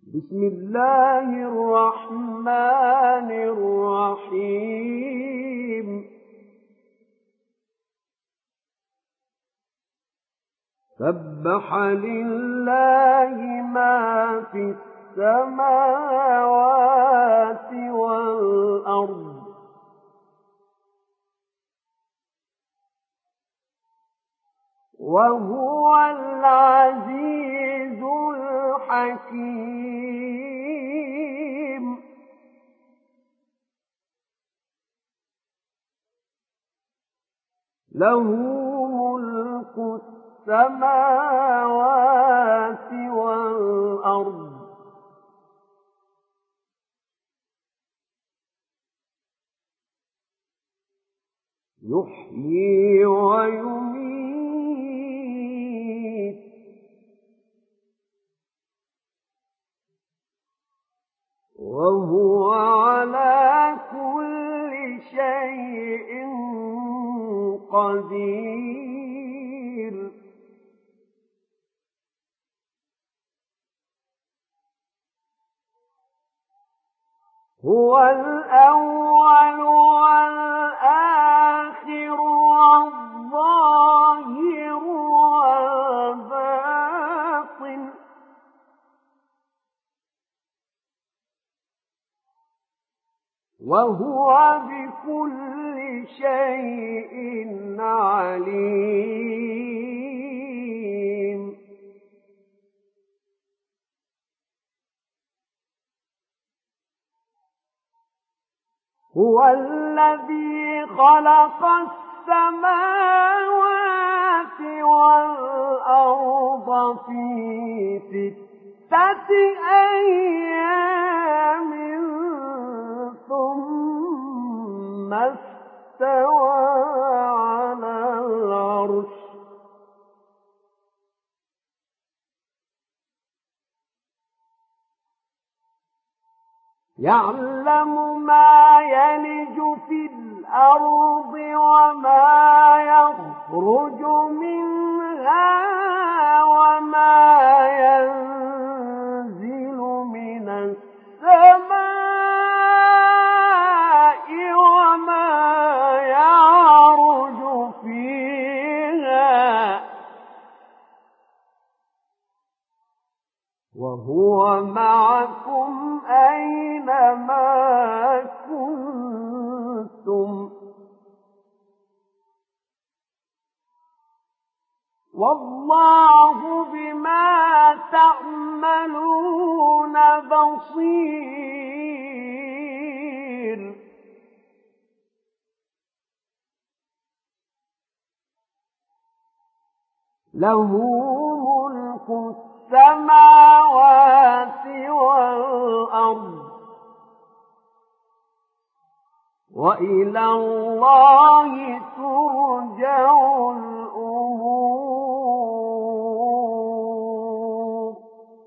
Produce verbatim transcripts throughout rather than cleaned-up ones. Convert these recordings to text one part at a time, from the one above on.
بسم الله الرحمن الرحيم سبح لله ما في السماوات والأرض وهو العزيز الحكيم له ملك السماوات والأرض يحيي ويميت وهو على كل شيء قدير هو الأول والآخر والظاهر والباطن وهو بكل شيء عليم هو الذي خلق السماوات والأرض في ستة أيام ثم استوى على العرش يعلم ما يلج في الأرض وما يخرج منها وما ينزل من السماء وما يعرج فيها وهو معكم أينما كنتم والله بما تعملون بصير له ملك السماوات والأرض وإلى الله ترجع الأمور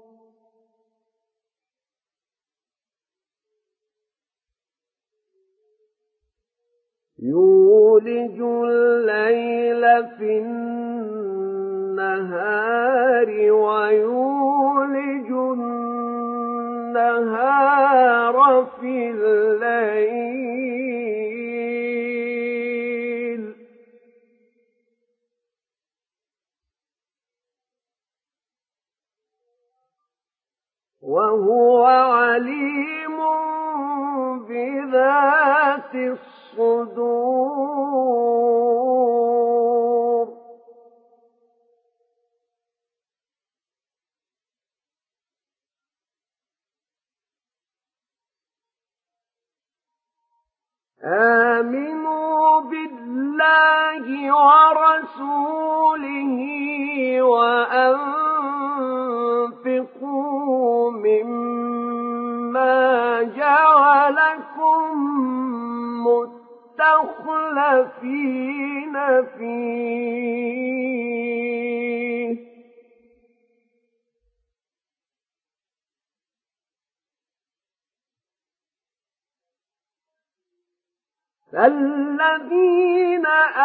يولج الليل في النهار ويولج النهار في الليل وهو عليم بذات الصدور آمنوا بالله ورسوله وأنفقوا مما جعلكم مستخلفين فيه فالذين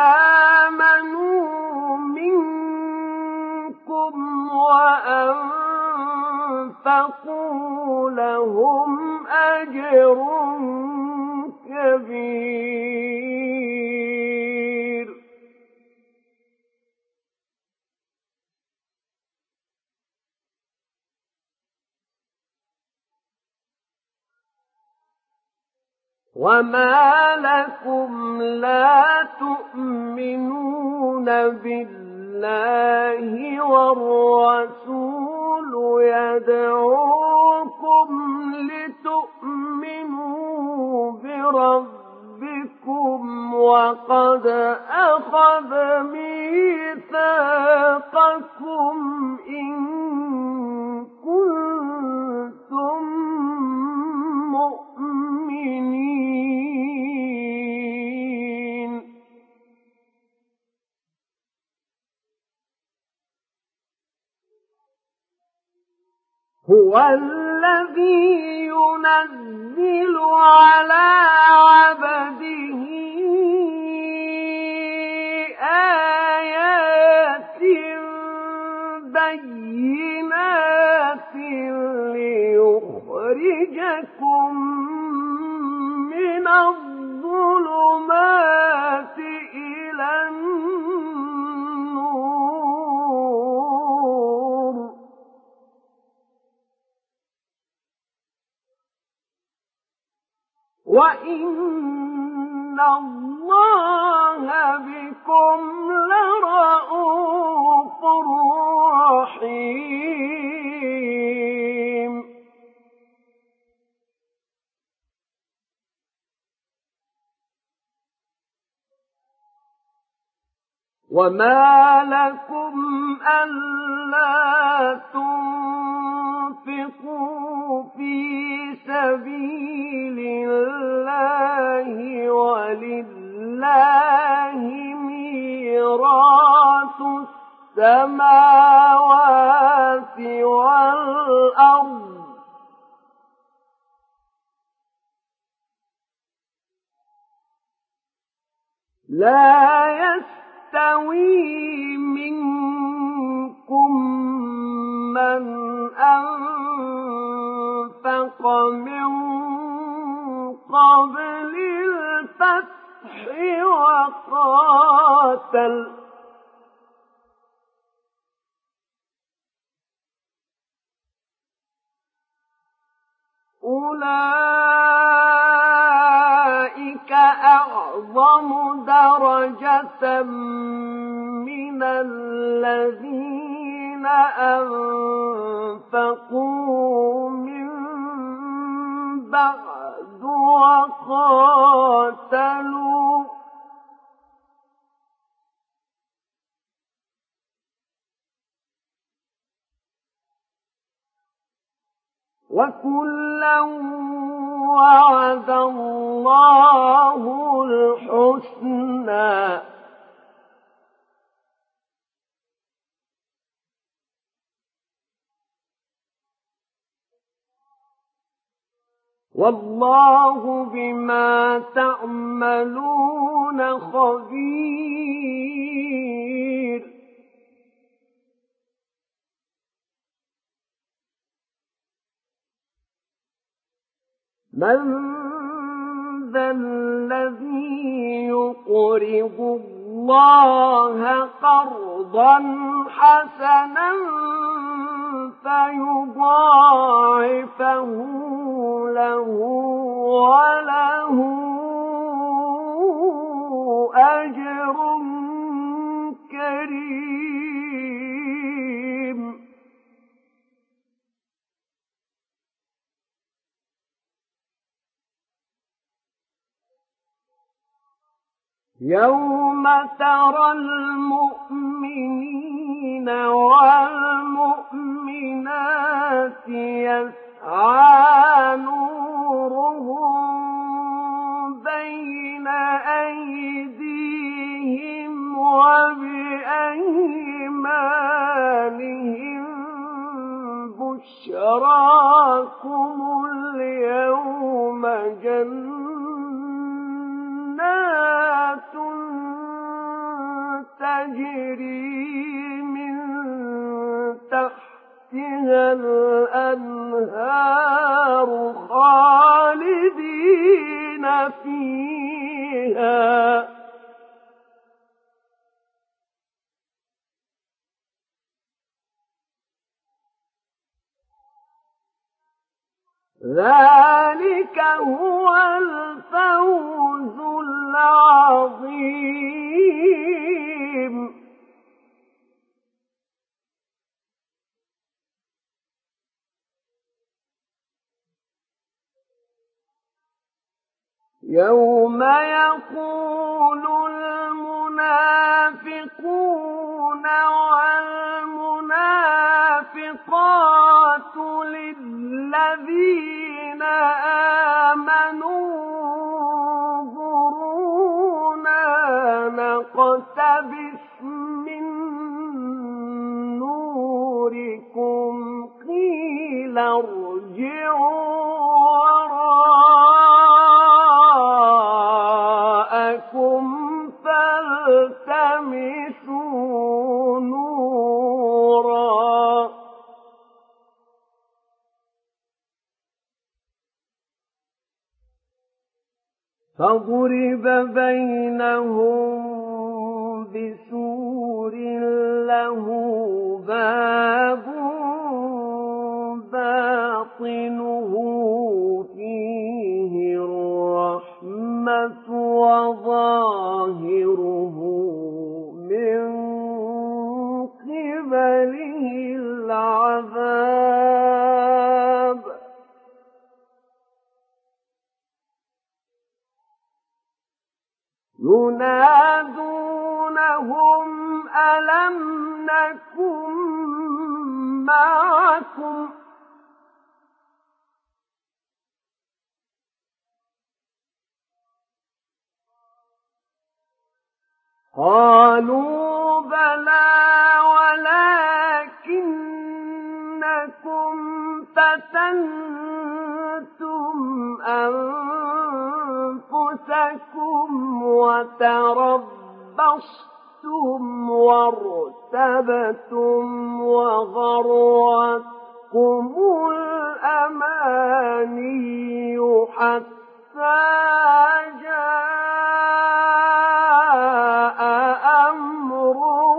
آمنوا منكم وأنفقوا لهم أجر كبير. وما لكم لا تؤمنون بالله والرسول يدعوكم لتؤمنوا بربكم وقد أخذ ميثاقكم إن كنتم مؤمنين. هو الذي ينزل على عبده آيات بينات ليخرجكم من الظلمات إلى النور وإن الله بكم لرءوف رحيم. وما لكم ألا تنفقوا في سبيل الله ولله ميراث السماوات والأرض لا يستوي منكم من أنفق من قبل الفتح وقاتل أولئك أعظم درجة من الذين أنفقوا من بعد وقاتلوا وكلا وعد الله الحسنى والله بما تعملون خبير. من ذا الذي يقرض الله قرضا حسنا فيضاعفه له وله أجر كريم. يوم ترى المؤمنين والمؤمنات يسعى نورهم بين أيديهم وبأيمانهم بشراكم اليوم جنات تجري من تحتها تحتها الأنهار خالدين فيها ذلك هو الفوز العظيم. يوم يقول المنافقون والمنافقات للذين آمنوا انظرونا نقتبس من نوركم قيل ارجعوا وراءكم فالتمسوا نورا فضرب بينهم بسور له باب باطنه فيه الرحمة وظاهره من قبله العذاب ينادونهم ألم نكن معكم قالوا بلى ولكنكم فتنتم أنفسكم وتربصتم وارتبتم وغرتكم الأماني حتى جاء أمر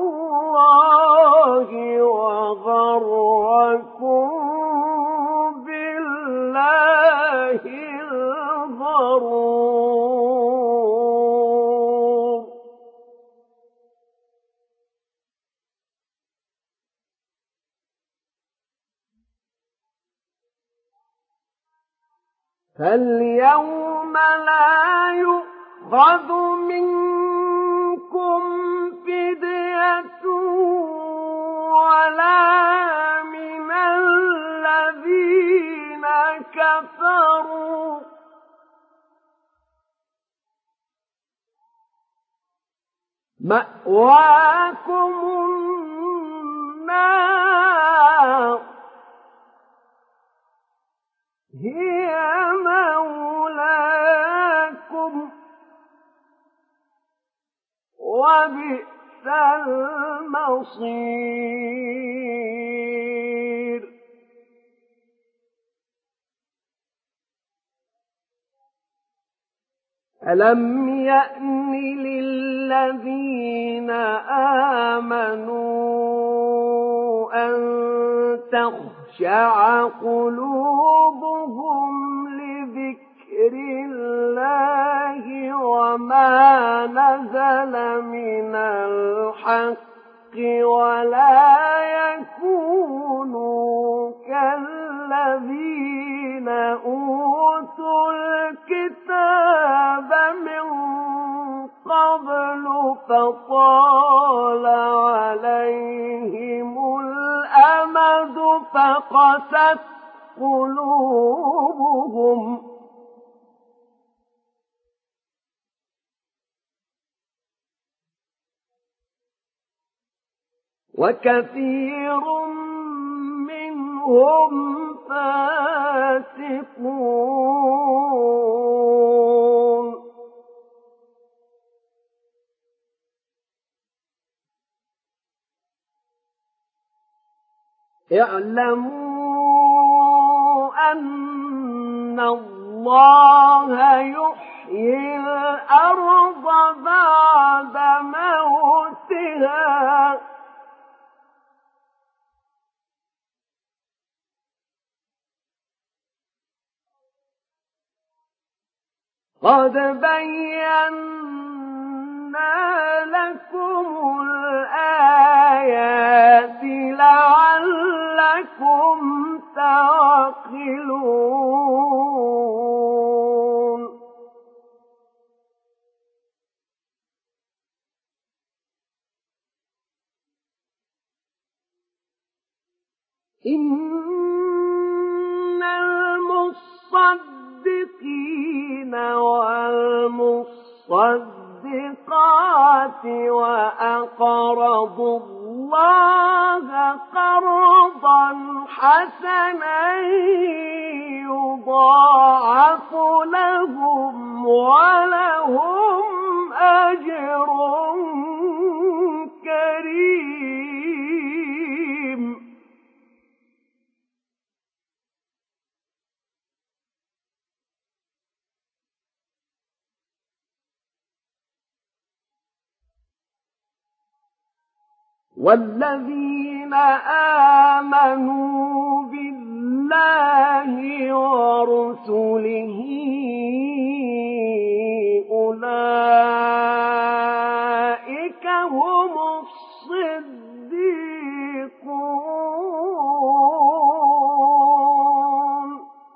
الله وغركم بالله الغرور فاليوم لا يؤخذ منكم فدية ولا من الذين كفروا مأواكم النار هي مولاكم وبئس المصير ألم يأن للذين آمنوا أن تخشع قلوبهم لذكر الله وما نزل من الحق ولا يكونوا كالذين أوتوا الكتاب من قبل فطال عليهم الأمد فقست قلوبهم وكثير منهم فاسقون اعلموا أن الله يحيي الأرض بعد موتها قد بينا لكم الآيات لعلكم تعقلون إن المصدقين والمصدقات وأقرضوا الله قرضا حسنا يضاعف لهم ولهم أجر كريم والذين آمنوا بالله ورسله أولئك هم الصديقون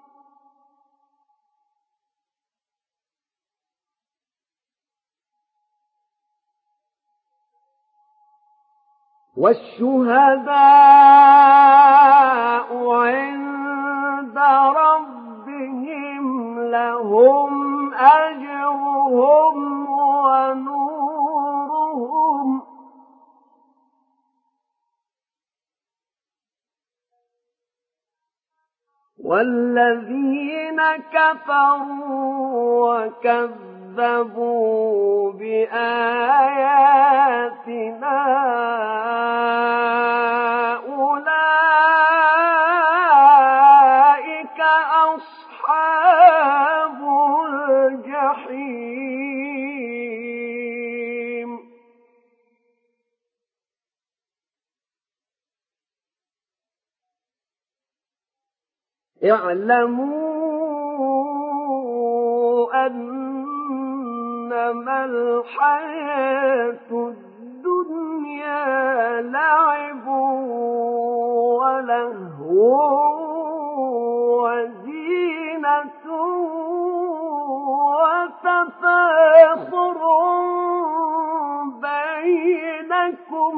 والشهداء عند ربهم لهم أجرهم ونورهم والذين كفروا وكذبوا بآياتنا أولئك أصحاب الجحيم اعلموا أنما الحياة الدنيا لعب ولهو وزينة وتفاخر بينكم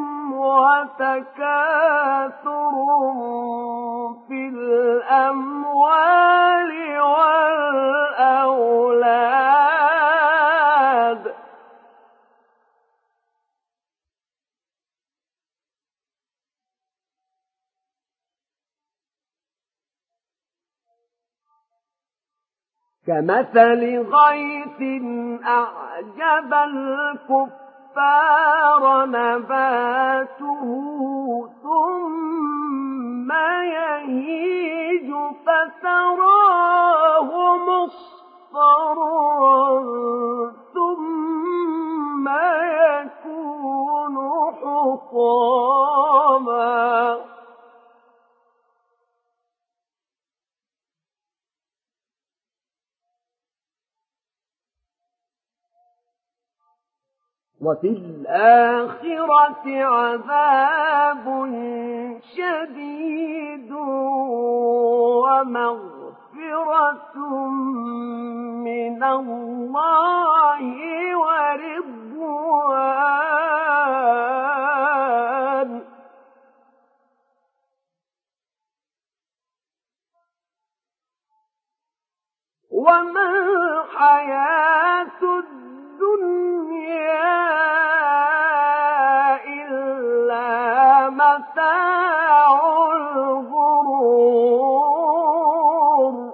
وتكاثر في الأموال والأولاد كمثل غيث أعجب الكفار نباته ثم يهيج فتراه مصفرا ثم يكون حطاما وفي الآخرة عذاب شديد ومغفرة من الله ورضوان وما الحياة الدنيا إلا متاع الغرور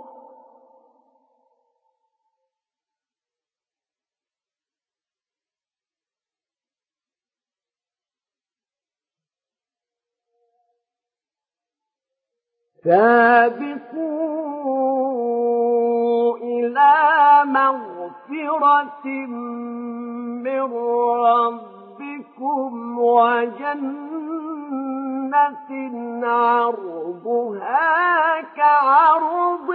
سابقوا إلى مغفرة من ربكم وجنة عرضها كعرض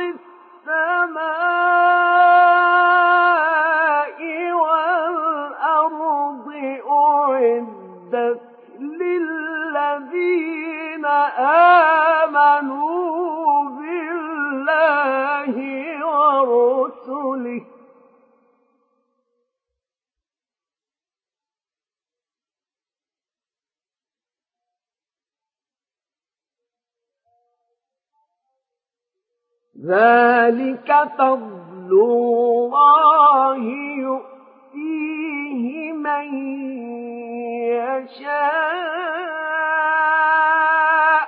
السماء والأرض أعدت للذين آمنوا بالله ورسله ذلك فضل الله يؤتيه من يشاء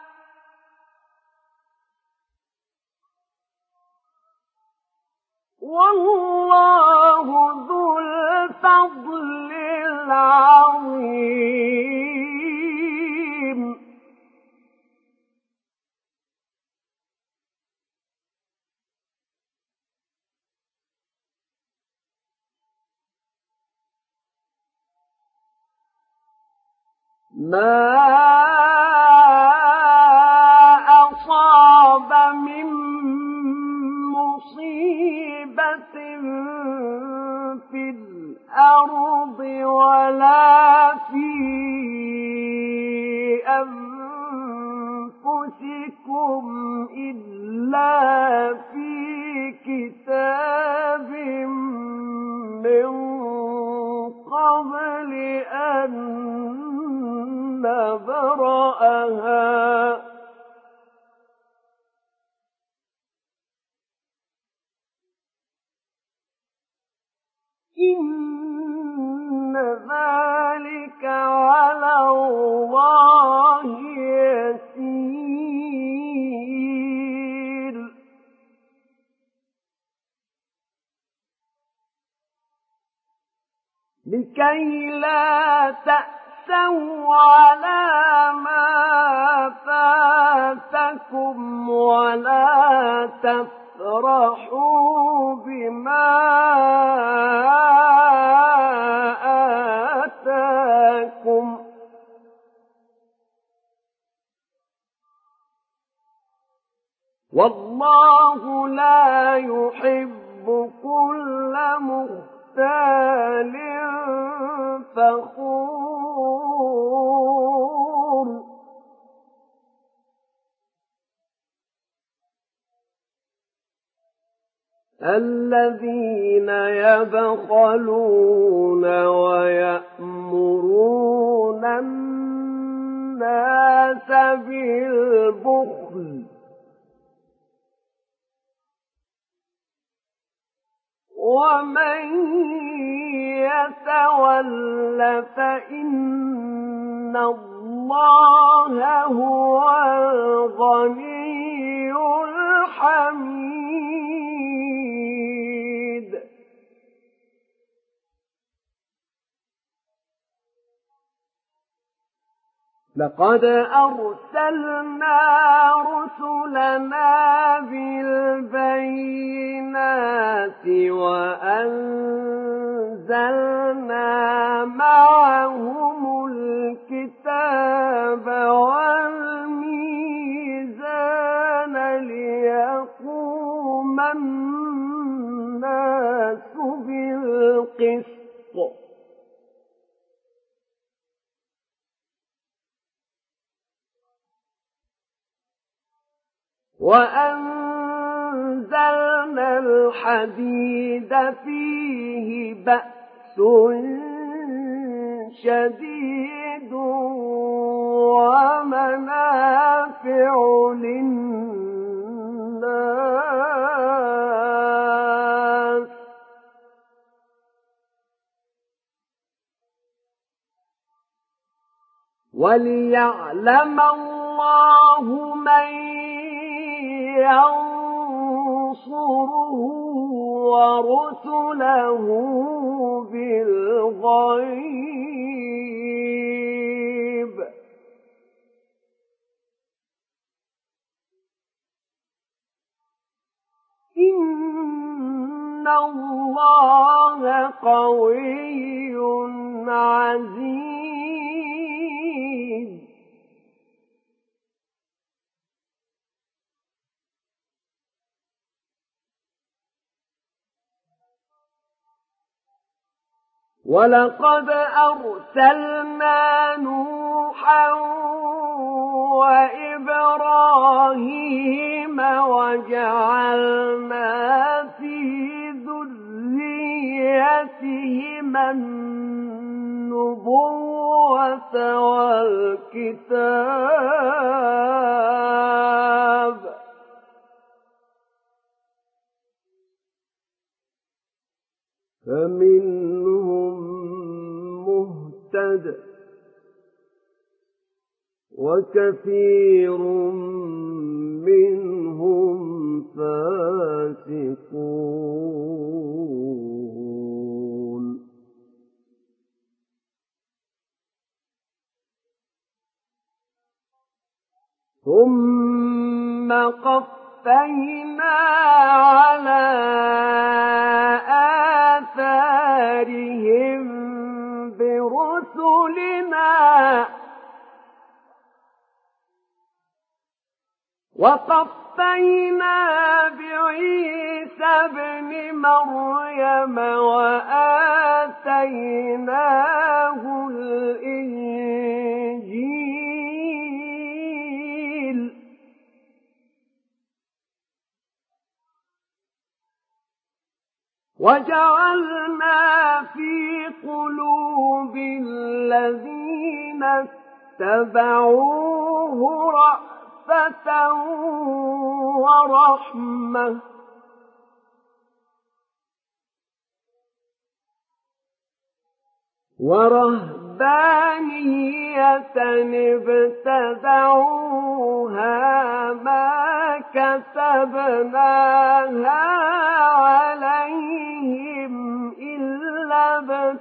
والله ذو الفضل العظيم ما أصاب من مصيبة في الأرض ولا في أنفسكم إلا في كتاب من قبل أن نبرأها إن ذلك على الله يسير لكي لا تأسوا على ما فاتكم ولا تفرحوا بما آتاكم والله لا يحب كل مختال فخور الذين يبخلون ويأمرون الناس بالبخل ومن يتول فإن الله هو الغني الحميد لقد أرسلنا رسلنا بالبينات وأنزلنا معهم الكتاب والميزان ليقوم الناس بالقسط وأنزلنا الحديد فيه بأس شديد ومنافع للناس وليعلم الله من ينصره ورسله بالغيب الله قوي عزيز. ولقد أرسلنا نوحا وإبراهيم وجعلنا في ذريتهما النبوة والكتاب فمنهم مهتد وكثير منهم فاسقون. ثم قفينا على آثارهم برسلنا وقفينا بعيسى ابن مريم وآتيناه الإنجيل وجعلنا في قلوب الذين اتبعوه رأفة ورحمة ورهبانية ابتدعوها ما كتبناها عليهم إلا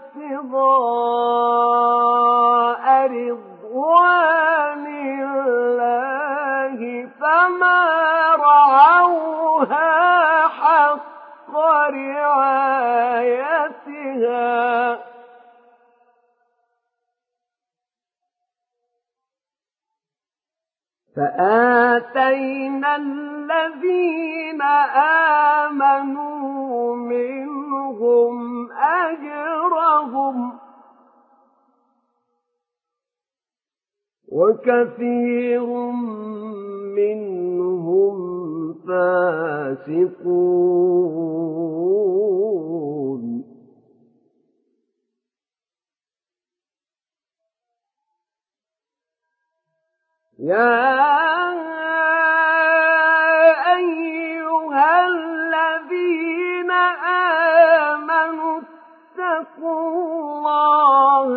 ابتغاء رضوان الله فما رعوها حق رعايتها فآتينا الذين آمنوا منهم أجرهم وكثير منهم فاسقون. يا أيها الذين آمنوا اتقوا الله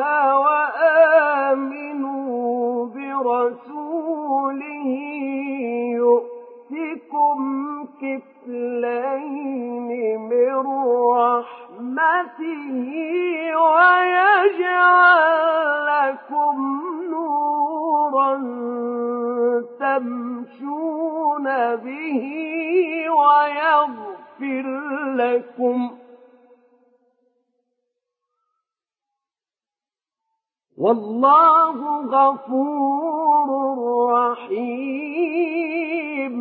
وآمنوا برسوله يؤتكم كفلين من رحمته ويجعل لكم نورا تمشون به ويغفر لكم والله غفور رحيم.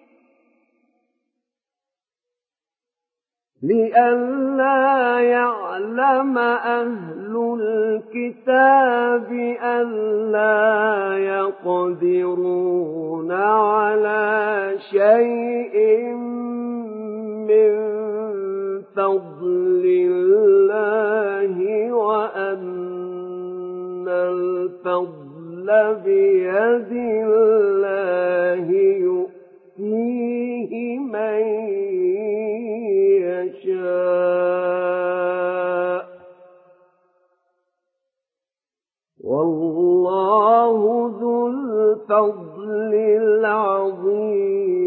لئلا يعلم أهل الكتاب ألا يقدرون على شيء من فضل الله وأن الفضل بيد الله يؤتيه من يشاء والله ذو الفضل العظيم.